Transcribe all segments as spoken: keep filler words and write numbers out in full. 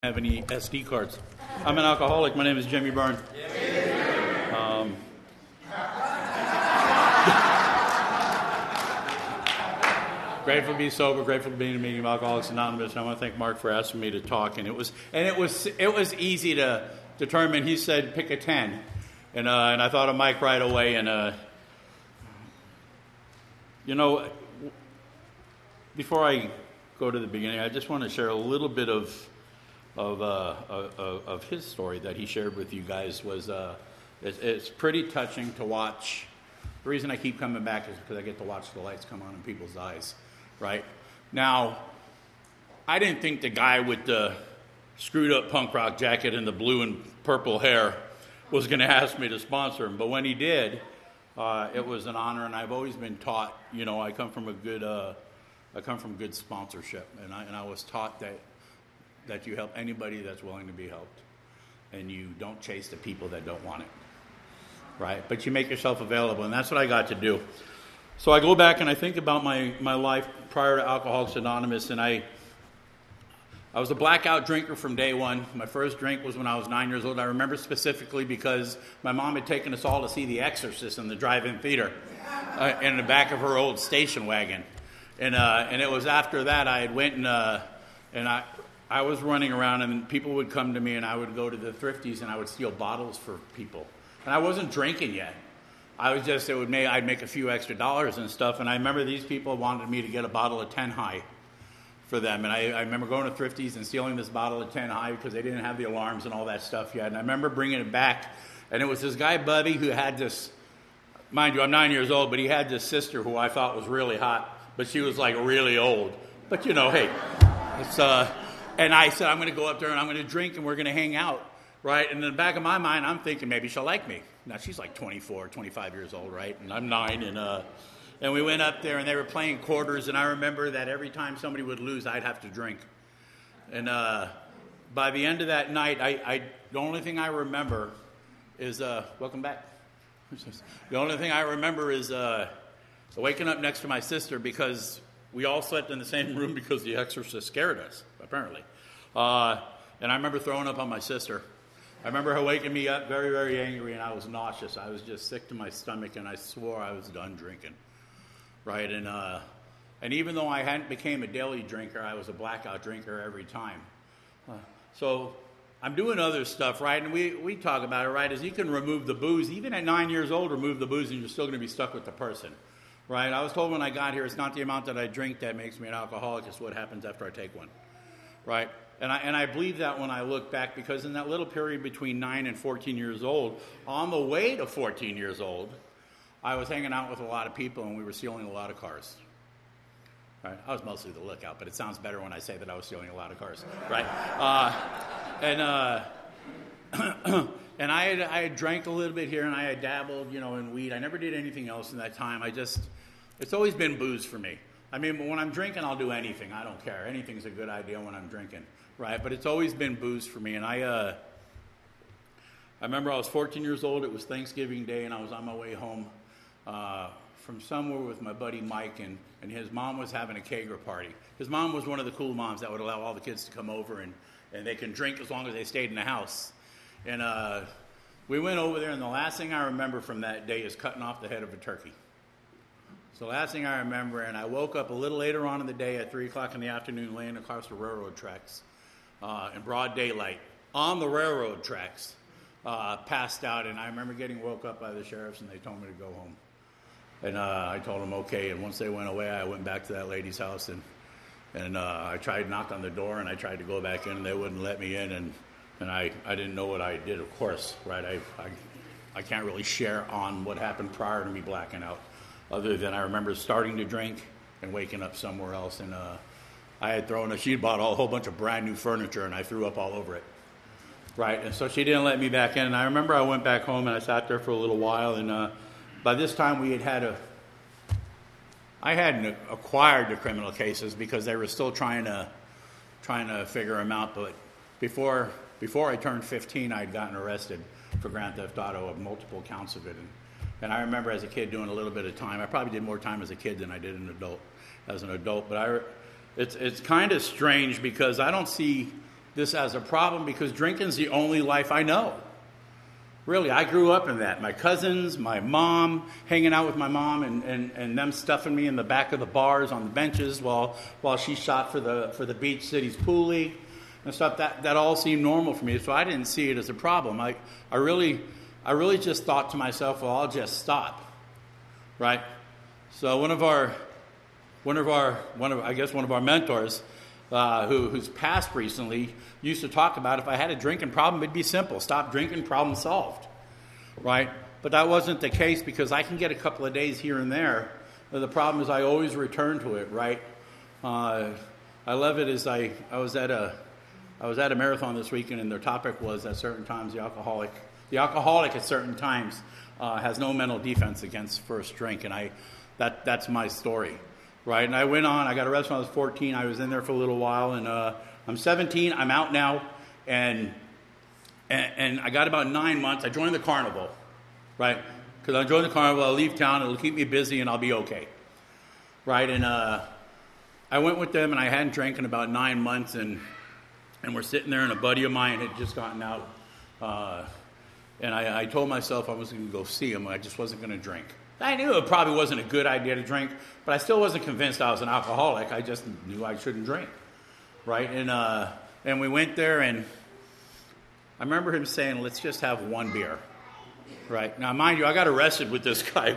Have any S D cards. I'm an alcoholic. My name is Jimmy Byrne. Um, grateful to be sober. Grateful to be in a meeting of Alcoholics Anonymous. And I want to thank Mark for asking me to talk. And it was and it was it was easy to determine. He said pick a ten, and uh, and I thought of Mike right away. And uh, you know, before I go to the beginning, I just want to share a little bit of. Of, uh, of of his story that he shared with you guys was uh, it's, it's pretty touching to watch. The reason I keep coming back is because I get to watch the lights come on in people's eyes. Right now, I didn't think the guy with the screwed up punk rock jacket and the blue and purple hair was going to ask me to sponsor him, but when he did, uh, it was an honor. And I've always been taught, you know, I come from a good uh, I come from good sponsorship, and I and I was taught that. that you help anybody that's willing to be helped, and you don't chase the people that don't want it, right? But you make yourself available, and that's what I got to do. So I go back and I think about my, my life prior to Alcoholics Anonymous, and I I was a blackout drinker from day one. My first drink was when I was nine years old. I remember specifically because my mom had taken us all to see The Exorcist in the drive-in theater uh, in the back of her old station wagon, and uh, and it was after that I had went and uh, and I. I was running around, and people would come to me, and I would go to the thrifties, and I would steal bottles for people. And I wasn't drinking yet. I was just, it would make, I'd make a few extra dollars and stuff. And I remember these people wanted me to get a bottle of ten High for them. And I, I remember going to thrifties and stealing this bottle of ten High because they didn't have the alarms and all that stuff yet. And I remember bringing it back, and it was this guy, Buddy, who had this, mind you, I'm nine years old, but he had this sister who I thought was really hot, but she was like really old. But you know, hey, it's, uh, and I said, I'm going to go up there and I'm going to drink and we're going to hang out, right? And in the back of my mind, I'm thinking maybe she'll like me. Now, she's like twenty-four, twenty-five years old, right? And I'm nine. And uh, and we went up there and they were playing quarters. And I remember that every time somebody would lose, I'd have to drink. And uh, by the end of that night, I, I the only thing I remember is, uh, welcome back. The only thing I remember is uh, waking up next to my sister because we all slept in the same room because the Exorcist scared us, apparently. Uh, and I remember throwing up on my sister. I remember her waking me up very, very angry, and I was nauseous. I was just sick to my stomach, and I swore I was done drinking, right? And uh, and even though I hadn't became a daily drinker, I was a blackout drinker every time. Uh, so I'm doing other stuff, right? And we, we talk about it, right? Is you can remove the booze. Even at nine years old, remove the booze, and you're still going to be stuck with the person. Right, I was told when I got here, it's not the amount that I drink that makes me an alcoholic, it's what happens after I take one, right? And I and I believe that when I look back, because in that little period between nine and fourteen years old, on the way to fourteen years old, I was hanging out with a lot of people and we were stealing a lot of cars. Right, I was mostly the lookout, but it sounds better when I say that I was stealing a lot of cars, right? Uh, and uh, and I had, I had drank a little bit here, and I had dabbled, you know, in weed. I never did anything else in that time. I just, it's always been booze for me. I mean, when I'm drinking, I'll do anything. I don't care. Anything's a good idea when I'm drinking, right? But it's always been booze for me. And I, uh, I remember I was fourteen years old. It was Thanksgiving Day, and I was on my way home uh, from somewhere with my buddy Mike, and, and his mom was having a kegger party. His mom was one of the cool moms that would allow all the kids to come over, and, and they can drink as long as they stayed in the house. And uh, we went over there, and the last thing I remember from that day is cutting off the head of a turkey. So the last thing I remember, and I woke up a little later on in the day at three o'clock in the afternoon laying across the railroad tracks uh, in broad daylight on the railroad tracks, uh, passed out. And I remember getting woke up by the sheriffs, and they told me to go home. And uh, I told them, okay. And once they went away, I went back to that lady's house, and, and uh, I tried to knock on the door, and I tried to go back in, and they wouldn't let me in. And And I, I didn't know what I did, of course, right? I, I I can't really share on what happened prior to me blacking out, other than I remember starting to drink and waking up somewhere else. And uh, I had thrown, a, she bought a whole bunch of brand new furniture, and I threw up all over it, right? And so she didn't let me back in. And I remember I went back home, and I sat there for a little while. And uh, by this time, we had had a, I hadn't acquired the criminal cases because they were still trying to, trying to figure them out. But before... Before I turned fifteen, I'd gotten arrested for Grand Theft Auto of multiple counts of it. And, and I remember as a kid doing a little bit of time. I probably did more time as a kid than I did an adult, as an adult. But I, it's, it's kind of strange because I don't see this as a problem because drinking's the only life I know. Really, I grew up in that. My cousins, my mom, hanging out with my mom and, and, and them stuffing me in the back of the bars on the benches while while she shot for the for the Beach Cities Pool League and stuff. That that all seemed normal for me, so I didn't see it as a problem. I, I really I really just thought to myself, well, I'll just stop. Right? So one of our one of our one of I guess one of our mentors Uh, who, who's passed recently, used to talk about if I had a drinking problem, it'd be simple. Stop drinking, problem solved, right? But that wasn't the case because I can get a couple of days here and there. But the problem is I always return to it, right? Uh, I love it as I, I was at a I was at a marathon this weekend, and their topic was at certain times the alcoholic the alcoholic at certain times uh, has no mental defense against first drink, and I that that's my story. Right, and I went on, I got arrested when I was fourteen, I was in there for a little while, and uh, I'm seventeen, I'm out now, and, and and I got about nine months, I joined the carnival, right, because I joined the carnival, I'll leave town, it'll keep me busy, and I'll be okay, right, and uh, I went with them, and I hadn't drank in about nine months, and and we're sitting there, and a buddy of mine had just gotten out, uh, and I, I told myself I was going to go see him, I just wasn't going to drink. I knew it probably wasn't a good idea to drink, but I still wasn't convinced I was an alcoholic. I just knew I shouldn't drink, right? And uh, and we went there, and I remember him saying, let's just have one beer, right? Now, mind you, I got arrested with this guy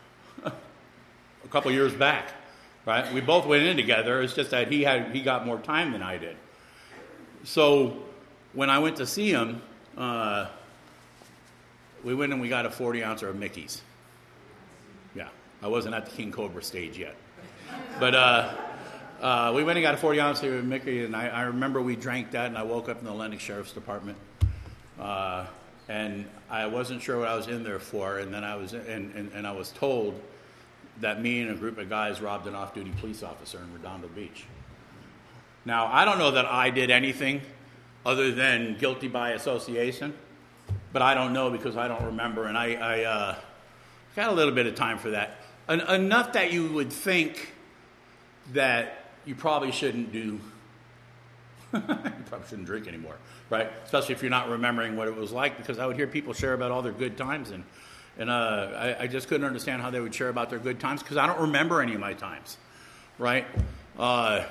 a couple years back, right? We both went in together. It's just that he had he got more time than I did. So when I went to see him, uh, we went and we got a forty ouncer of Mickey's. Yeah, I wasn't at the King Cobra stage yet. But uh, uh, we went and got a forty ounce of Mickey, and I, I remember we drank that, and I woke up in the Lennox Sheriff's Department. Uh, and I wasn't sure what I was in there for, and then I was and, and, and I was told that me and a group of guys robbed an off-duty police officer in Redondo Beach. Now, I don't know that I did anything other than guilty by association, but I don't know because I don't remember, and I... I uh, got a little bit of time for that. En- enough that you would think that you probably shouldn't do, you probably shouldn't drink anymore, right? Especially if you're not remembering what it was like, because I would hear people share about all their good times, and and uh, I, I just couldn't understand how they would share about their good times, because I don't remember any of my times, right? Uh,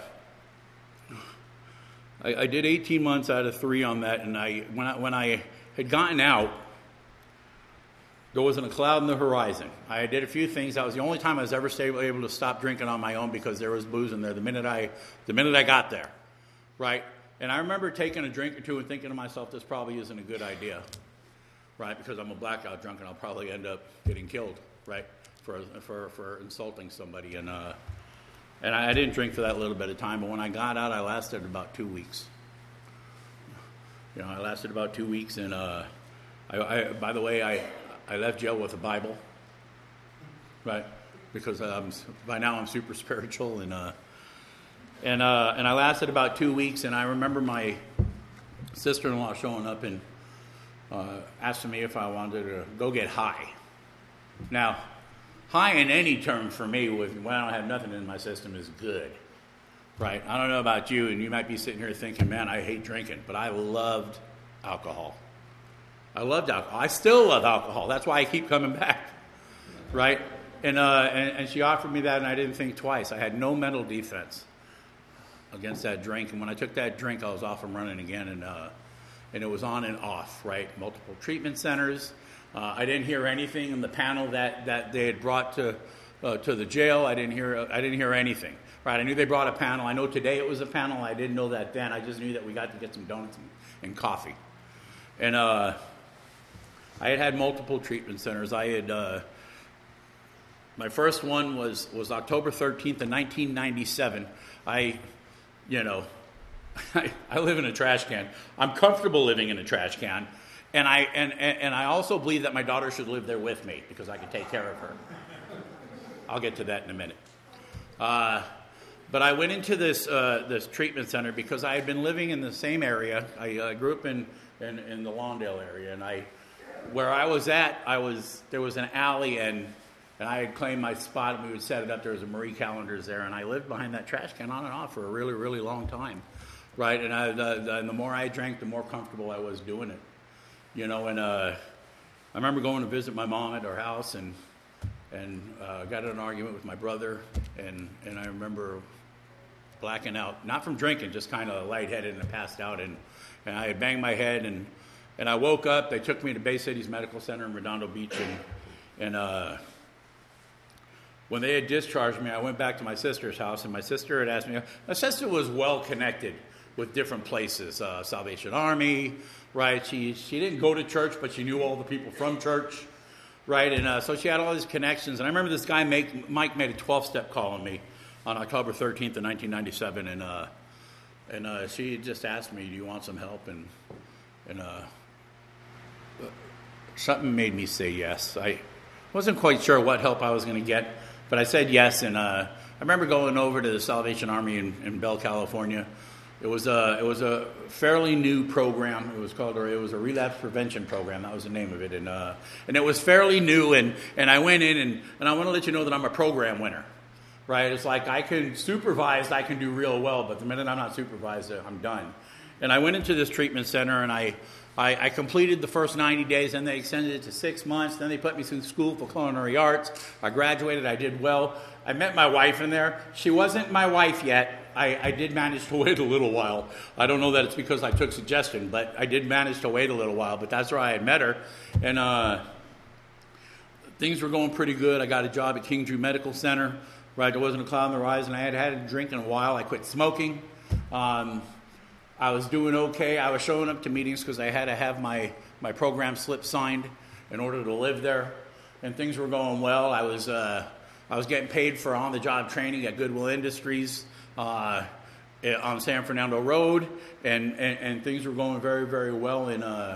I, I did eighteen months out of three on that, and I when I, when I had gotten out, there wasn't a cloud in the horizon. I did a few things. That was the only time I was ever able to stop drinking on my own because there was booze in there the minute I, the minute I got there, right? And I remember taking a drink or two and thinking to myself, this probably isn't a good idea, right? Because I'm a blackout drunk and I'll probably end up getting killed, right, for for for insulting somebody. And uh, and I, I didn't drink for that little bit of time. But when I got out, I lasted about two weeks. You know, I lasted about two weeks, and uh, I, I by the way, I. I left jail with a Bible, right? Because um, by now I'm super spiritual, and uh, and uh, and I lasted about two weeks. And I remember my sister-in-law showing up and uh, asking me if I wanted to go get high. Now, high in any term for me, with when I don't have nothing in my system, is good, right? I don't know about you, and you might be sitting here thinking, "Man, I hate drinking," but I loved alcohol. I loved alcohol. I still love alcohol. That's why I keep coming back, right? And, uh, and and she offered me that, and I didn't think twice. I had no mental defense against that drink. And when I took that drink, I was off and running again, and uh, and it was on and off, right? Multiple treatment centers. Uh, I didn't hear anything in the panel that, that they had brought to uh, to the jail. I didn't hear I didn't hear anything, right? I knew they brought a panel. I know today it was a panel. I didn't know that then. I just knew that we got to get some donuts and, and coffee, and. Uh, I had had multiple treatment centers. I had, uh, my first one was, was October thirteenth of nineteen ninety-seven. I, you know, I, I live in a trash can. I'm comfortable living in a trash can. And I, and, and, and I also believe that my daughter should live there with me because I can take care of her. I'll get to that in a minute. Uh, but I went into this, uh, this treatment center because I had been living in the same area. I uh, grew up in, in, in the Lawndale area, and I, where I was at, I was there was an alley, and and I had claimed my spot, and we would set it up. There was a Marie Callender's there, and I lived behind that trash can on and off for a really, really long time, right? And I, the, the, and the more I drank, the more comfortable I was doing it, you know. And uh, I remember going to visit my mom at her house, and and uh, got in an argument with my brother, and and I remember blacking out, not from drinking, just kind of lightheaded and passed out, and and I had banged my head, and and I woke up. They took me to Bay Cities Medical Center in Redondo Beach, and and uh, when they had discharged me, I went back to my sister's house, and my sister had asked me. My sister was well connected with different places, uh, Salvation Army, right? She she didn't go to church, but she knew all the people from church, right? And uh, so she had all these connections. And I remember this guy, Mike, Mike made a twelve-step call on me on October thirteenth of nineteen ninety-seven, and uh, and uh, she just asked me, "Do you want some help?" And and uh, something made me say yes. I wasn't quite sure what help I was going to get, but I said yes. And uh, I remember going over to the Salvation Army in, in Bell, California. It was a it was a fairly new program. It was called it was a relapse prevention program. That was the name of it, and uh, and it was fairly new. And, and I went in, and, and I want to let you know that I'm a program winner, right? It's like I can supervise, I can do real well, but the minute I'm not supervised, I'm done. And I went into this treatment center, and I I, I completed the first ninety days, and they extended it to six months. Then they put me through school for culinary arts. I graduated. I did well. I met my wife in there. She wasn't my wife yet. I, I did manage to wait a little while. I don't know that it's because I took suggestion, but I did manage to wait a little while. But that's where I had met her. And uh, things were going pretty good. I got a job at King Drew Medical Center. Right, there wasn't a cloud on the horizon. I had had a drink in a while. I quit smoking. Um, I was doing okay. I was showing up to meetings because I had to have my, my program slip signed in order to live there. And things were going well. I was uh, I was getting paid for on-the-job training at Goodwill Industries uh, on San Fernando Road, and, and, and things were going very, very well. And, uh,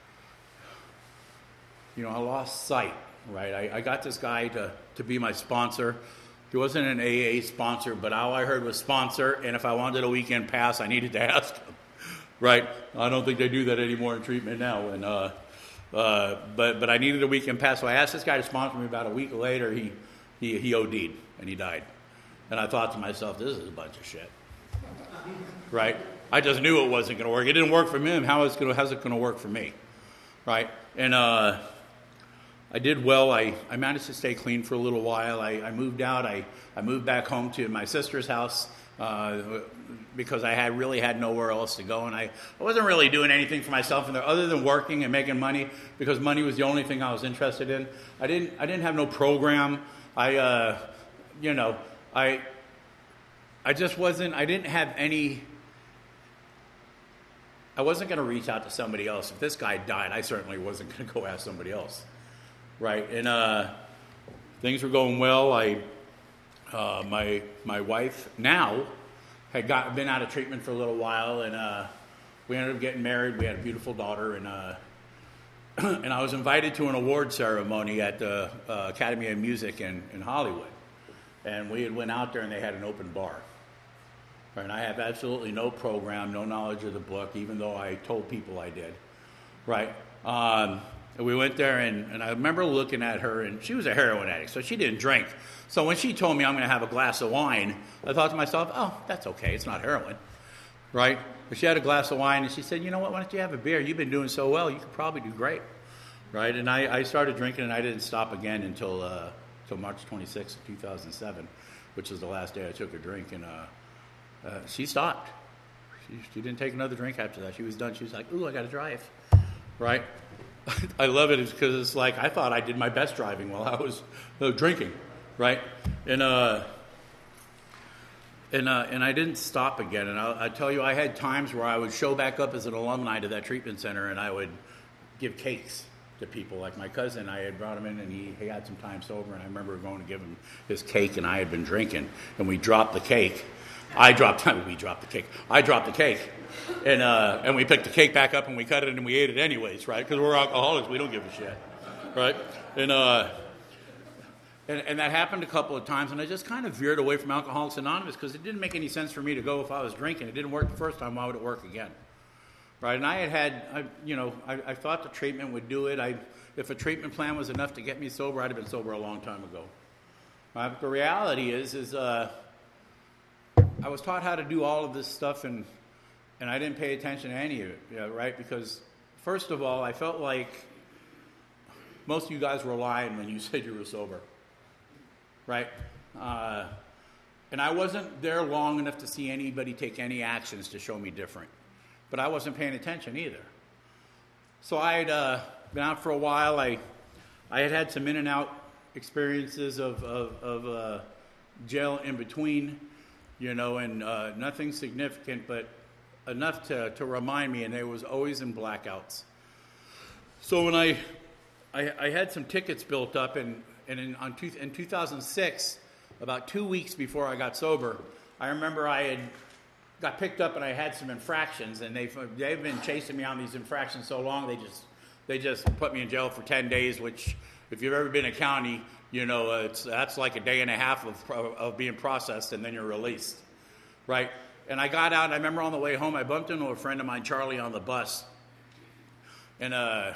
you know, I lost sight, right? I, I got this guy to, to be my sponsor. He wasn't an A A sponsor, but all I heard was sponsor, and if I wanted a weekend pass, I needed to ask him, right? I don't think they do that anymore in treatment now, and uh, uh, but but I needed a weekend pass, so I asked this guy to sponsor me. About a week later, he he he O D'd, and he died. And I thought to myself, this is a bunch of shit, right? I just knew it wasn't going to work. It didn't work for him. How is it going to, how's it going to work for me, right? And uh, I did well. I, I managed to stay clean for a little while. I, I moved out. I, I moved back home to my sister's house uh, because I had really had nowhere else to go. And I, I wasn't really doing anything for myself in there other than working and making money, because money was the only thing I was interested in. I didn't I didn't have no program. I, uh, you know, I, I just wasn't, I didn't have any, I wasn't going to reach out to somebody else. If this guy died, I certainly wasn't going to go ask somebody else. Right, and uh, things were going well. I, uh, my my wife now had got been out of treatment for a little while, and uh, we ended up getting married. We had a beautiful daughter, and uh, and I was invited to an award ceremony at the uh, Academy of Music in, in Hollywood, and we had went out there, and they had an open bar. Right, and I have absolutely no program, no knowledge of the book, even though I told people I did. Right. Um, And we went there, and, and I remember looking at her, and she was a heroin addict, so she didn't drink. So when she told me I'm going to have a glass of wine, I thought to myself, oh, that's okay. It's not heroin, right? But she had a glass of wine, and she said, you know what, why don't you have a beer? You've been doing so well. You could probably do great, right? And I, I started drinking, and I didn't stop again until uh, until March twenty-sixth, two thousand seven, which was the last day I took a drink. And uh, uh, she stopped. She, she didn't take another drink after that. She was done. She was like, ooh, I got to drive, right? I love it because it's like I thought I did my best driving while I was uh, drinking, right? And uh, and uh, and I didn't stop again. And I, I tell you, I had times where I would show back up as an alumni to that treatment center, and I would give cakes to people. Like my cousin, I had brought him in, and he, he had some time sober, and I remember going to give him his cake, and I had been drinking, and we dropped the cake. I dropped, we dropped the cake. I dropped the cake, and uh, and we picked the cake back up, and we cut it, and we ate it anyways, right? Because we're alcoholics, we don't give a shit, right? And uh, and and that happened a couple of times, and I just kind of veered away from Alcoholics Anonymous because it didn't make any sense for me to go if I was drinking. It didn't work the first time. Why would it work again, right? And I had had, I, you know, I, I thought the treatment would do it. I, if a treatment plan was enough to get me sober, I'd have been sober a long time ago. Right? But the reality is, is uh. I was taught how to do all of this stuff in and I didn't pay attention to any of it, you know, right? Because first of all, I felt like most of you guys were lying when you said you were sober, right? Uh, and I wasn't there long enough to see anybody take any actions to show me different. But I wasn't paying attention either. So I had uh, been out for a while. I I had had some in and out experiences of, of, of uh, jail in between, you know, and uh, nothing significant, but enough to, to remind me, and it was always in blackouts. So when I I, I had some tickets built up, and, and in, on two, in two thousand six, about two weeks before I got sober, I remember I had got picked up and I had some infractions, and they've, they've been chasing me on these infractions so long, they just they just put me in jail for ten days, which, if you've ever been in county, you know, uh, it's, that's like a day and a half of, of being processed, and then you're released, right? And I got out, and I remember on the way home, I bumped into a friend of mine, Charlie, on the bus, and uh,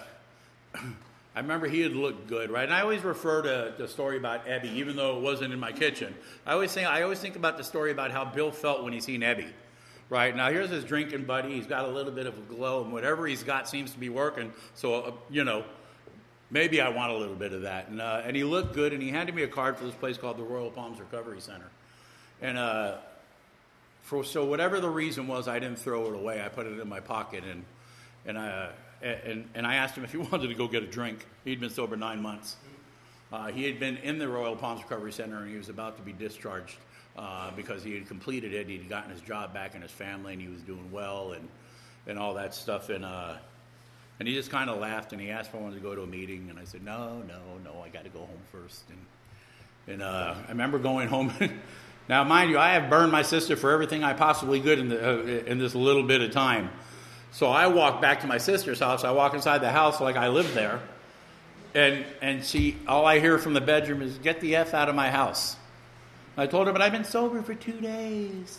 I remember he had looked good, right? And I always refer to the story about Ebby, even though it wasn't in my kitchen. I always think I always think about the story about how Bill felt when he seen Ebby, right? Now here's his drinking buddy. He's got a little bit of a glow, and whatever he's got seems to be working. So uh, you know, maybe I want a little bit of that. And uh, and he looked good, and he handed me a card for this place called the Royal Palms Recovery Center. And uh, for so whatever the reason was, I didn't throw it away. I put it in my pocket, and and I. Uh, And, and I asked him if he wanted to go get a drink. He'd been sober nine months. Uh, he had been in the Royal Palms Recovery Center, and he was about to be discharged uh, because he had completed it. He'd gotten his job back in his family, and he was doing well and, and all that stuff. And uh, and he just kind of laughed, and he asked if I wanted to go to a meeting. And I said, no, no, no, I got to go home first. And, and uh, I remember going home. Now, mind you, I have burned my sister for everything I possibly could in, the, uh, in this little bit of time. So I walked back to my sister's house. I walk inside the house like I lived there. And and she, all I hear from the bedroom is, get the F out of my house. I told her, but I've been sober for two days.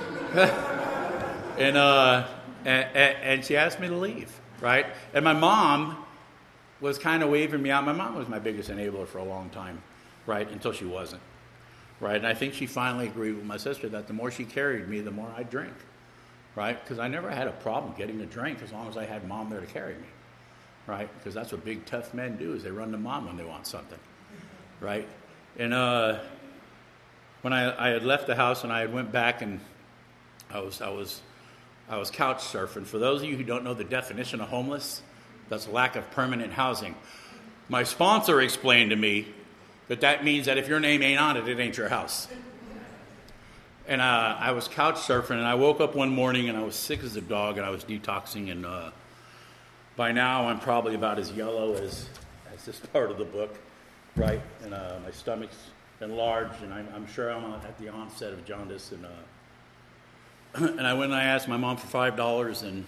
and, uh, and, and she asked me to leave, right? And my mom was kind of waving me out. My mom was my biggest enabler for a long time, right, until she wasn't, right? And I think she finally agreed with my sister that the more she carried me, the more I'd drink. Right? Because I never had a problem getting a drink as long as I had mom there to carry me. Right? Because that's what big, tough men do, is they run to mom when they want something. Right? And uh, when I, I had left the house and I had went back, and I was I was I was couch surfing. For those of you who don't know the definition of homeless, that's lack of permanent housing. My sponsor explained to me that that means that if your name ain't on it, it ain't your house. And uh, I was couch surfing, and I woke up one morning, and I was sick as a dog, and I was detoxing, and uh, by now I'm probably about as yellow as, as this part of the book, right? And uh, my stomach's enlarged, and I'm, I'm sure I'm at the onset of jaundice. And uh, and I went and I asked my mom for five dollars, and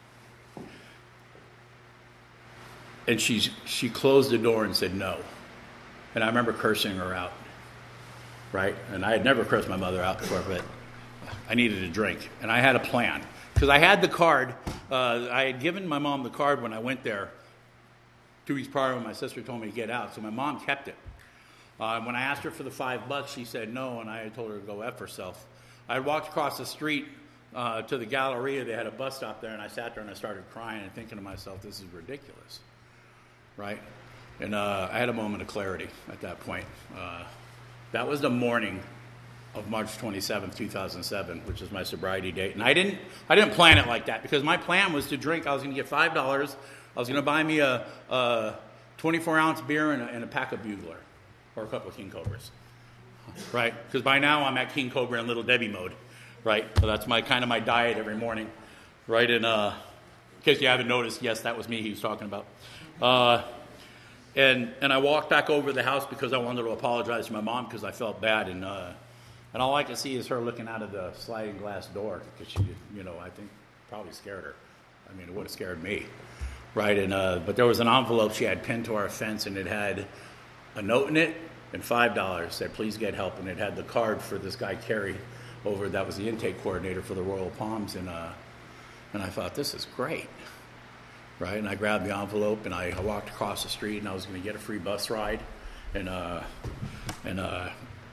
and she she closed the door and said no. And I remember cursing her out. Right? And I had never cursed my mother out before, but I needed a drink. And I had a plan. Because I had the card. Uh, I had given my mom the card when I went there two weeks prior when my sister told me to get out. So my mom kept it. Uh, when I asked her for the five bucks, she said no, and I had told her to go F herself. I had walked across the street uh, to the Galleria. They had a bus stop there, and I sat there and I started crying and thinking to myself, this is ridiculous. Right? And uh, I had a moment of clarity at that point. Uh, That was the morning of March twenty-seventh, two thousand seven, which is my sobriety date. And I didn't I didn't plan it like that, because my plan was to drink. I was going to get five dollars. I was going to buy me a, a twenty-four ounce beer and a, and a pack of Bugler, or a couple of King Cobras, right? Because by now I'm at King Cobra and Little Debbie mode, right? So that's my kind of my diet every morning, right? And uh, in case you haven't noticed, yes, that was me he was talking about. Uh, And and I walked back over to the house because I wanted to apologize to my mom because I felt bad. And uh, and all I could see is her looking out of the sliding glass door because she, you know, I think probably scared her. I mean, it would have scared me, right? And uh, but there was an envelope she had pinned to our fence, and it had a note in it and five dollars. Said, please get help. And it had the card for this guy, Kerry, over, that was the intake coordinator for the Royal Palms. And, uh, and I thought, this is great. Right, and I grabbed the envelope, and I walked across the street, and I was going to get a free bus ride, and uh, and uh,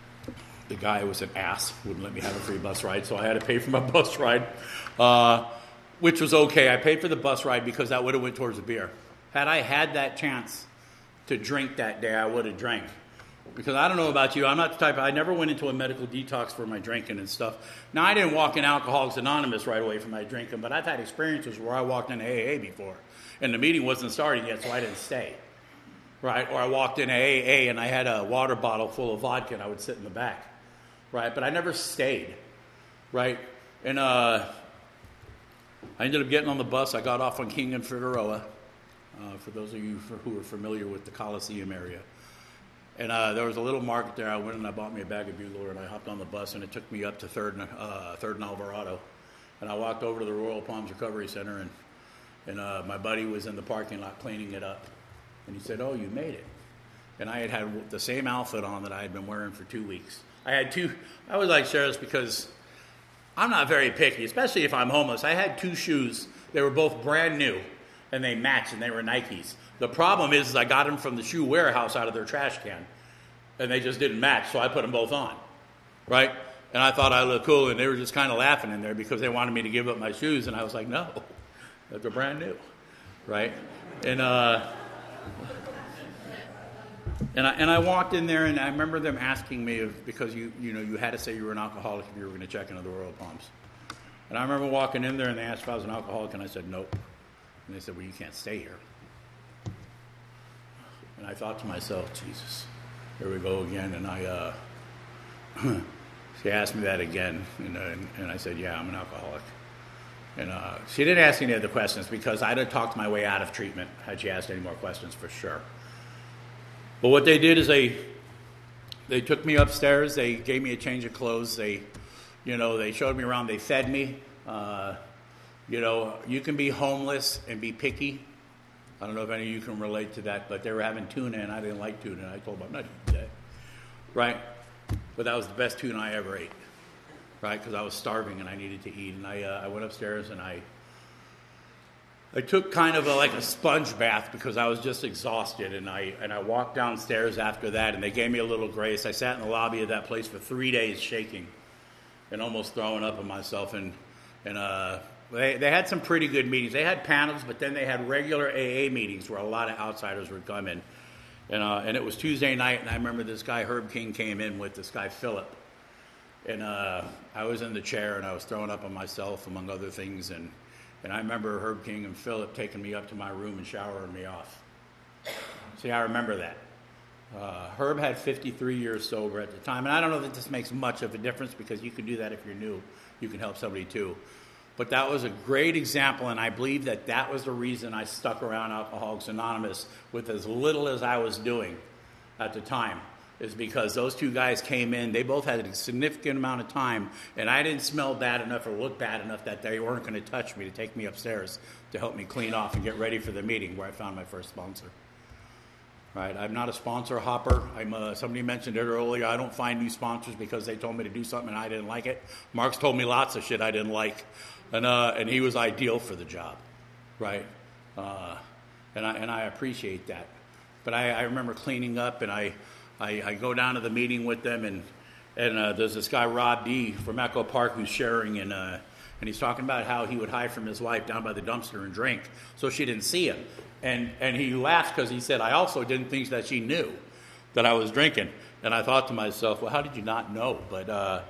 the guy was an ass, wouldn't let me have a free bus ride, so I had to pay for my bus ride. Uh, which was okay. I paid for the bus ride because that would have went towards the beer. Had I had that chance to drink that day, I would have drank. Because I don't know about you, I'm not the type, I never went into a medical detox for my drinking and stuff. Now, I didn't walk in Alcoholics Anonymous right away from my drinking, but I've had experiences where I walked into A A before, and the meeting wasn't starting yet, so I didn't stay. Right? Or I walked into A A and I had a water bottle full of vodka and I would sit in the back. Right? But I never stayed. Right? And uh, I ended up getting on the bus. I got off on King and Figueroa, uh, for those of you who are familiar with the Coliseum area. And uh, there was a little market there. I went and I bought me a bag of Bueller, and I hopped on the bus, and it took me up to Third and, uh, Third and Alvarado. And I walked over to the Royal Palms Recovery Center, and, and uh, my buddy was in the parking lot cleaning it up. And he said, "Oh, you made it." And I had had the same outfit on that I had been wearing for two weeks. I had two, I was like Sheriff's because I'm not very picky, especially if I'm homeless. I had two shoes. They were both brand new, and they matched, and they were Nikes. The problem is, is I got them from the shoe warehouse out of their trash can, and they just didn't match, so I put them both on, right? And I thought I looked cool, and they were just kind of laughing in there because they wanted me to give up my shoes, and I was like, no, they're brand new, right? And uh, and I and I walked in there, and I remember them asking me if, because you you know you had to say you were an alcoholic if you were going to check into the Royal Palms. And I remember walking in there, and they asked if I was an alcoholic, and I said nope. And they said, well, you can't stay here. And I thought to myself, Jesus, here we go again. And I, uh, she asked me that again, and, uh, and, and I said, yeah, I'm an alcoholic. And uh, she didn't ask any other questions because I'd have talked my way out of treatment had she asked any more questions for sure. But what they did is they, they took me upstairs. They gave me a change of clothes. They, you know, they showed me around. They fed me. Uh, you know, you can be homeless and be picky. I don't know if any of you can relate to that, but they were having tuna, and I didn't like tuna. And I told them, I'm not eating that, right? But that was the best tuna I ever ate, right? Because I was starving and I needed to eat. And I, uh, I went upstairs and I, I took kind of a, like a sponge bath because I was just exhausted. And I and I walked downstairs after that, and they gave me a little grace. I sat in the lobby of that place for three days, shaking and almost throwing up on myself. And and uh. They they had some pretty good meetings. They had panels, but then they had regular A A meetings where a lot of outsiders would come in. And uh, and it was Tuesday night, and I remember this guy, Herb King, came in with this guy, Philip. And uh, I was in the chair, and I was throwing up on myself, among other things. And, and I remember Herb King and Philip taking me up to my room and showering me off. See, I remember that. Uh, Herb had fifty-three years sober at the time. And I don't know that this makes much of a difference because you can do that if you're new. You can help somebody too. But that was a great example, and I believe that that was the reason I stuck around Alcoholics Anonymous with as little as I was doing at the time, is because those two guys came in. They both had a significant amount of time, and I didn't smell bad enough or look bad enough that they weren't going to touch me to take me upstairs to help me clean off and get ready for the meeting where I found my first sponsor. Right? I'm not a sponsor hopper. I'm uh, somebody mentioned it earlier. I don't find new sponsors because they told me to do something and I didn't like it. Mark's told me lots of shit I didn't like. And uh, and he was ideal for the job, right? Uh, and I and I appreciate that. But I, I remember cleaning up, and I, I I go down to the meeting with them, and and uh, there's this guy Rob D from Echo Park who's sharing, and uh, and he's talking about how he would hide from his wife down by the dumpster and drink, so she didn't see him. And and he laughed because he said, I also didn't think that she knew that I was drinking. And I thought to myself, well, how did you not know? But uh,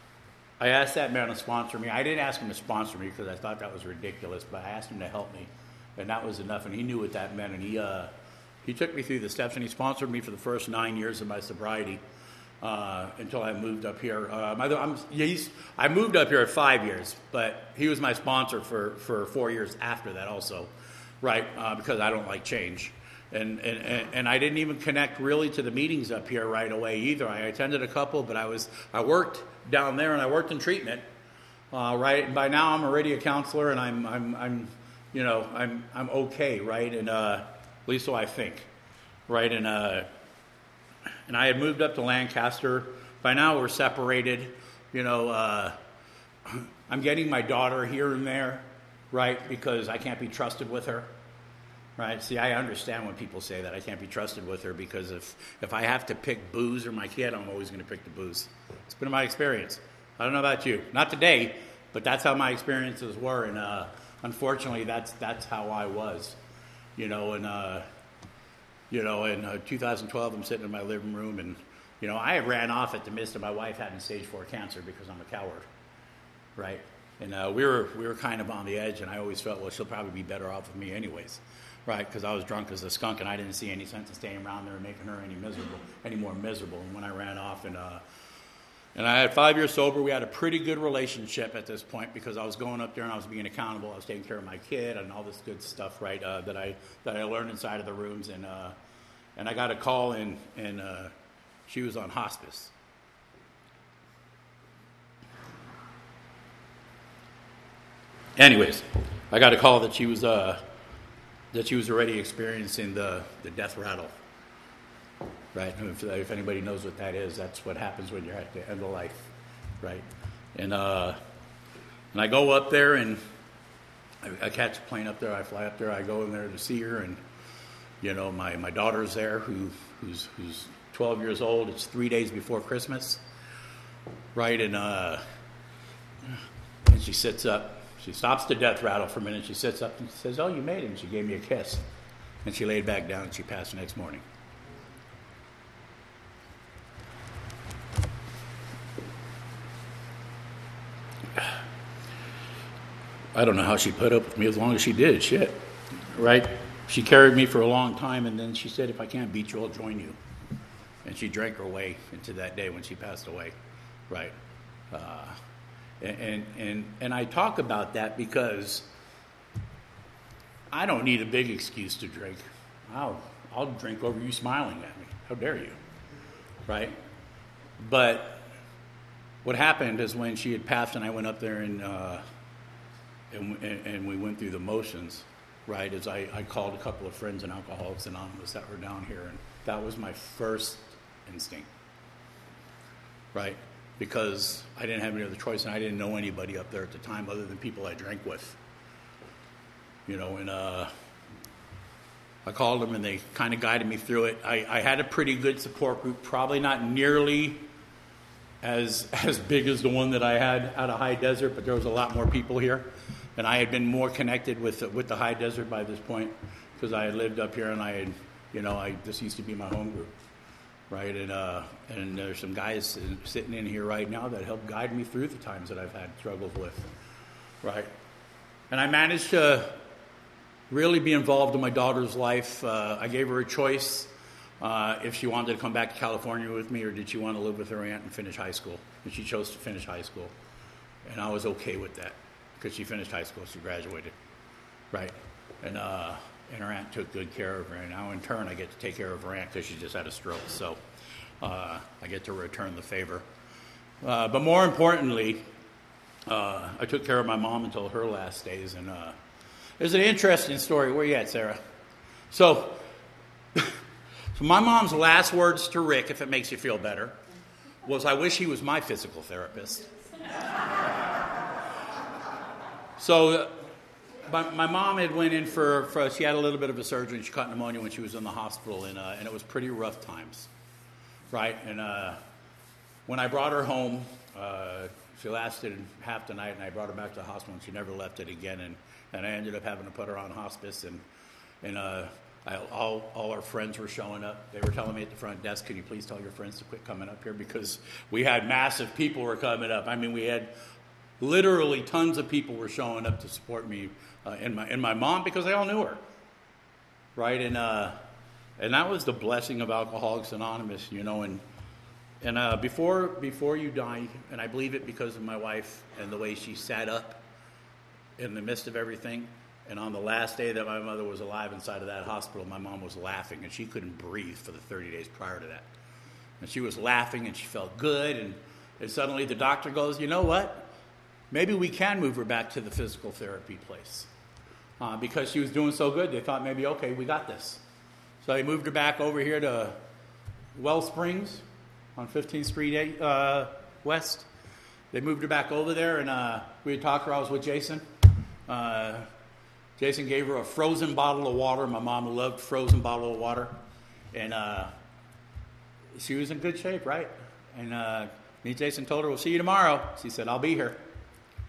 I asked that man to sponsor me. I didn't ask him to sponsor me because I thought that was ridiculous, but I asked him to help me, and that was enough. And he knew what that meant, and he uh, he took me through the steps, and he sponsored me for the first nine years of my sobriety uh, until I moved up here. Um, I, I'm, he's, I moved up here at five years, but he was my sponsor for, for four years after that also, right, uh, because I don't like change. And, and and I didn't even connect really to the meetings up here right away either. I attended a couple, but I was I worked down there and I worked in treatment, uh, right. And by now I'm already a counselor, and I'm I'm I'm you know I'm I'm okay, right. And uh, at least so I think, right. And uh, and I had moved up to Lancaster. By now we're separated. You know, uh, I'm getting my daughter here and there, right, because I can't be trusted with her. Right. See, I understand when people say that. I can't be trusted with her because if, if I have to pick booze or my kid, I'm always going to pick the booze. It's been my experience. I don't know about you. Not today, but that's how my experiences were. And uh, unfortunately, that's that's how I was, you know. And uh, you know, in uh, two thousand twelve, I'm sitting in my living room, and you know, I ran off at the midst of my wife having stage four cancer because I'm a coward, right? And uh, we were we were kind of on the edge, and I always felt, well, she'll probably be better off with me anyways, right? Because I was drunk as a skunk, and I didn't see any sense in staying around there and making her any miserable, any more miserable. And when I ran off, and uh, and I had five years sober, we had a pretty good relationship at this point because I was going up there and I was being accountable. I was taking care of my kid and all this good stuff, right? Uh, that I that I learned inside of the rooms, and uh, and I got a call, and and uh, she was on hospice. Anyways, I got a call that she was uh, that she was already experiencing the, the death rattle. Right? If, if anybody knows what that is, that's what happens when you're at the end of life, right? And uh, and I go up there, and I, I catch a plane up there. I fly up there. I go in there to see her, and you know, my, my daughter's there, who who's who's twelve years old. It's three days before Christmas, right? And uh, and she sits up. She stops the death rattle for a minute. She sits up and she says, "Oh, you made it." And she gave me a kiss. And she laid back down, and she passed the next morning. I don't know how she put up with me as long as she did. Shit. Right? She carried me for a long time, and then she said, "If I can't beat you, I'll join you." And she drank her way into that day when she passed away. Right? Uh, And, and and I talk about that because I don't need a big excuse to drink. I'll, I'll drink over you smiling at me. How dare you? Right? But what happened is when she had passed and I went up there and uh, and, and we went through the motions, right, is I, I called a couple of friends in Alcoholics Anonymous that were down here, and that was my first instinct. Right? Because I didn't have any other choice, and I didn't know anybody up there at the time other than people I drank with. You know, and uh, I called them, and they kind of guided me through it. I, I had a pretty good support group, probably not nearly as as big as the one that I had out of High Desert, but there was a lot more people here. And I had been more connected with the, with the High Desert by this point because I had lived up here, and I had, you know, I this used to be my home group. Right, and uh, and there's some guys sitting in here right now that help guide me through the times that I've had struggles with, right? And I managed to really be involved in my daughter's life. Uh, I gave her a choice uh, if she wanted to come back to California with me or did she want to live with her aunt and finish high school. And she chose to finish high school, and I was okay with that because she finished high school, she graduated, right? And uh, and her aunt took good care of her, and now in turn I get to take care of her aunt because she just had a stroke, so uh, I get to return the favor. Uh, but more importantly, uh, I took care of my mom until her last days, and uh, there's an interesting story. Where you at, Sarah? So, so my mom's last words to Rick, if it makes you feel better, was, "I wish he was my physical therapist." So my, my mom had went in for, for, she had a little bit of a surgery. She caught pneumonia when she was in the hospital, and, uh, and it was pretty rough times, right? And uh, when I brought her home, uh, she lasted half the night, and I brought her back to the hospital, and she never left it again. And, and I ended up having to put her on hospice, and and uh, I, all all our friends were showing up. They were telling me at the front desk, "Can you please tell your friends to quit coming up here?" Because we had massive people were coming up. I mean, we had literally tons of people were showing up to support me uh, and my and my mom because they all knew her, right? And uh, and that was the blessing of Alcoholics Anonymous, you know. And and uh, before before you die, and I believe it because of my wife and the way she sat up in the midst of everything. And on the last day that my mother was alive inside of that hospital, my mom was laughing, and she couldn't breathe for the thirty days prior to that. And she was laughing, and she felt good, and, and suddenly the doctor goes, "You know what? Maybe we can move her back to the physical therapy place." Uh, because she was doing so good, they thought maybe, okay, we got this. So they moved her back over here to Well Springs on fifteenth Street uh, West. They moved her back over there, and uh, we had talked to her. I was with Jason. Uh, Jason gave her a frozen bottle of water. My mom loved frozen bottle of water. And uh, she was in good shape, right? And uh, me and Jason told her, "We'll see you tomorrow." She said, "I'll be here."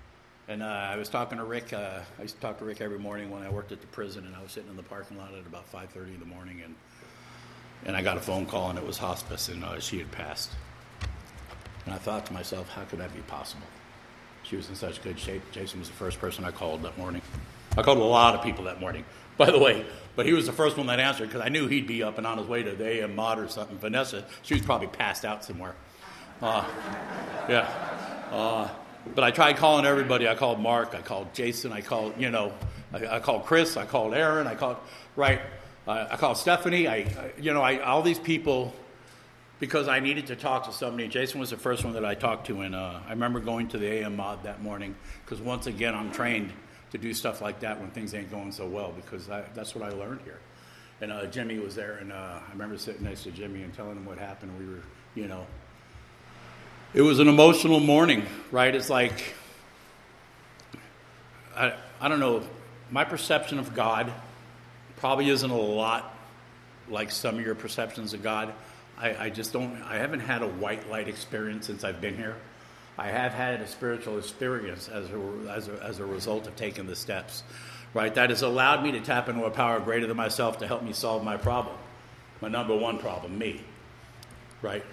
And uh, I was talking to Rick. Uh, I used to talk to Rick every morning when I worked at the prison, and I was sitting in the parking lot at about five thirty in the morning, and and I got a phone call, and it was hospice, and uh, she had passed. And I thought to myself, how could that be possible? She was in such good shape. Jason was the first person I called that morning. I called a lot of people that morning, by the way, but he was the first one that answered because I knew he'd be up and on his way to the A M mod or something. Vanessa, she was probably passed out somewhere. Uh, yeah. Uh, but I tried calling everybody. I called Mark. I called Jason. I called, you know, I, I called Chris. I called Aaron. I called, right. Uh, I called Stephanie. I, I you know, I all these people. Because I needed to talk to somebody. Jason was the first one that I talked to, and uh, I remember going to the A M mod that morning, because once again, I'm trained to do stuff like that when things ain't going so well, because I, that's what I learned here. And uh, Jimmy was there, and uh, I remember sitting next to Jimmy and telling him what happened. We were, you know, it was an emotional morning, right? It's like, I, I don't know, my perception of God probably isn't a lot like some of your perceptions of God. I, I just don't, I haven't had a white light experience since I've been here. I have had a spiritual experience as a, as a, as a result of taking the steps, right? That has allowed me to tap into a power greater than myself to help me solve my problem, my number one problem, me, right?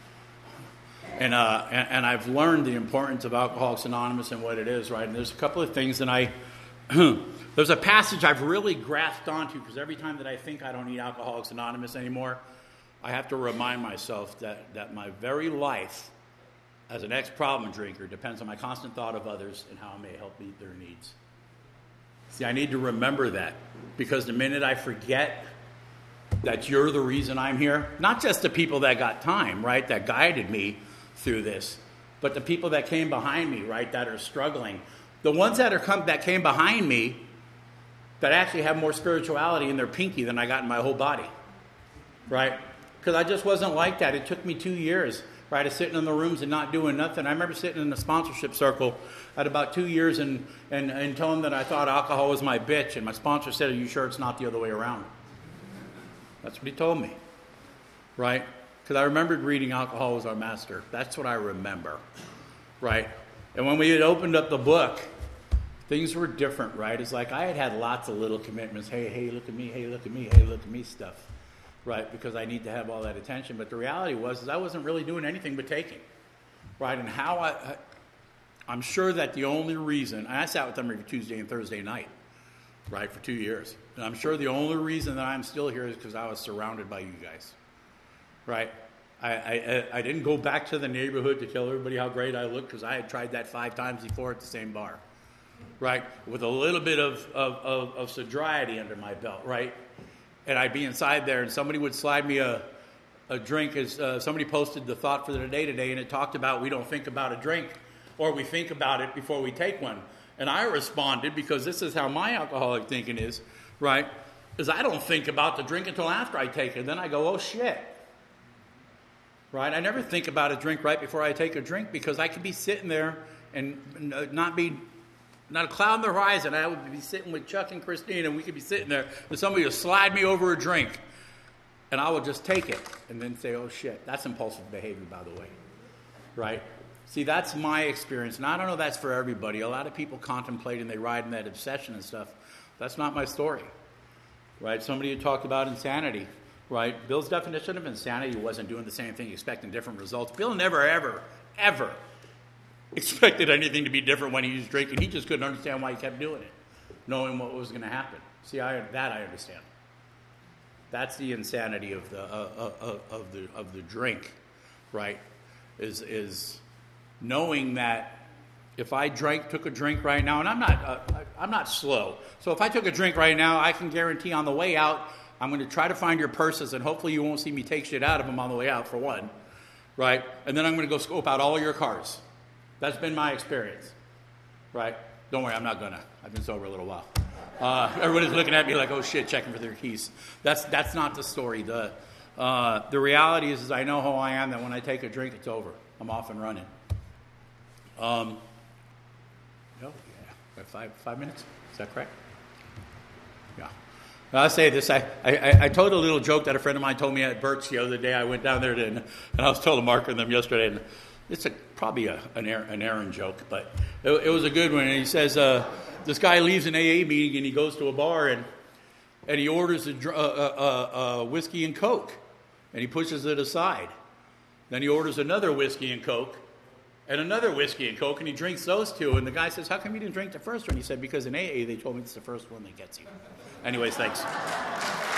And, uh, and, and I've learned the importance of Alcoholics Anonymous and what it is, right? And there's a couple of things that I, there's a passage I've really grasped onto, because every time that I think I don't need Alcoholics Anonymous anymore, I have to remind myself that, that my very life as an ex-problem drinker depends on my constant thought of others and how I may help meet their needs. See, I need to remember that, because the minute I forget that you're the reason I'm here, not just the people that got time, right, that guided me through this, but the people that came behind me, right, that are struggling. The ones that are come that came behind me that actually have more spirituality in their pinky than I got in my whole body, right? Because I just wasn't like that. It took me two years, right, of sitting in the rooms and not doing nothing. I remember sitting in the sponsorship circle at about two years and, and, and telling them that I thought alcohol was my bitch. And my sponsor said, are you sure it's not the other way around? That's what he told me, right? Because I remembered reading Alcohol Was Our Master. That's what I remember, right? And when we had opened up the book, things were different, right? It's like I had had lots of little commitments. Hey, hey, look at me. Hey, look at me. Hey, look at me stuff. Right, because I need to have all that attention. But the reality was is I wasn't really doing anything but taking, right? And how I, I I'm sure that the only reason, and I sat with them every Tuesday and Thursday night, right, for two years. And I'm sure the only reason that I'm still here is because I was surrounded by you guys, right? I, I, I didn't go back to the neighborhood to tell everybody how great I looked, because I had tried that five times before at the same bar, right? With a little bit of, of, of, of sobriety under my belt, right? And I'd be inside there, and somebody would slide me a, a drink. As uh, somebody posted the thought for the day today, and it talked about we don't think about a drink, or we think about it before we take one. And I responded, because this is how my alcoholic thinking is, right, is I don't think about the drink until after I take it. And then I go, oh, shit. Right? I never think about a drink right before I take a drink, because I could be sitting there and not be... Not a cloud in the horizon. I would be sitting with Chuck and Christine, and we could be sitting there, and somebody would slide me over a drink, and I would just take it and then say, oh, shit. That's impulsive behavior, by the way. Right? See, that's my experience, and I don't know that's for everybody. A lot of people contemplate, and they ride in that obsession and stuff. That's not my story. Right? Somebody had talked about insanity. Right? Bill's definition of insanity wasn't doing the same thing, expecting different results. Bill never, ever, ever expected anything to be different when he was drinking. He just couldn't understand why he kept doing it, knowing what was going to happen. See, I, that I understand. That's the insanity of the uh, uh, of the of the drink, right? Is is knowing that if I drank, took a drink right now, and I'm not uh, I'm not slow. So if I took a drink right now, I can guarantee on the way out, I'm going to try to find your purses, and hopefully you won't see me take shit out of them on the way out, for one, right? And then I'm going to go scope out all your cars. That's been my experience, right? Don't worry, I'm not gonna. I've been sober a little while. Uh, everybody's looking at me like, oh shit, checking for their keys. That's that's not the story. The uh, the reality is, is I know how I am, that when I take a drink, it's over. I'm off and running. Um, oh, yeah. Five, five minutes? Is that correct? Yeah. I'll say this. I, I, I told a little joke that a friend of mine told me at Burt's the other day. I went down there to, and I was telling Mark and them yesterday, and it's a probably a, an, Aaron, an Aaron joke, but it, it was a good one. And he says, uh, this guy leaves an A A meeting and he goes to a bar and and he orders a, a, a, a whiskey and Coke, and he pushes it aside. Then he orders another whiskey and Coke, and another whiskey and Coke, and he drinks those two. And the guy says, how come you didn't drink the first one? He said, because in A A they told me it's the first one that gets you. Anyways, thanks.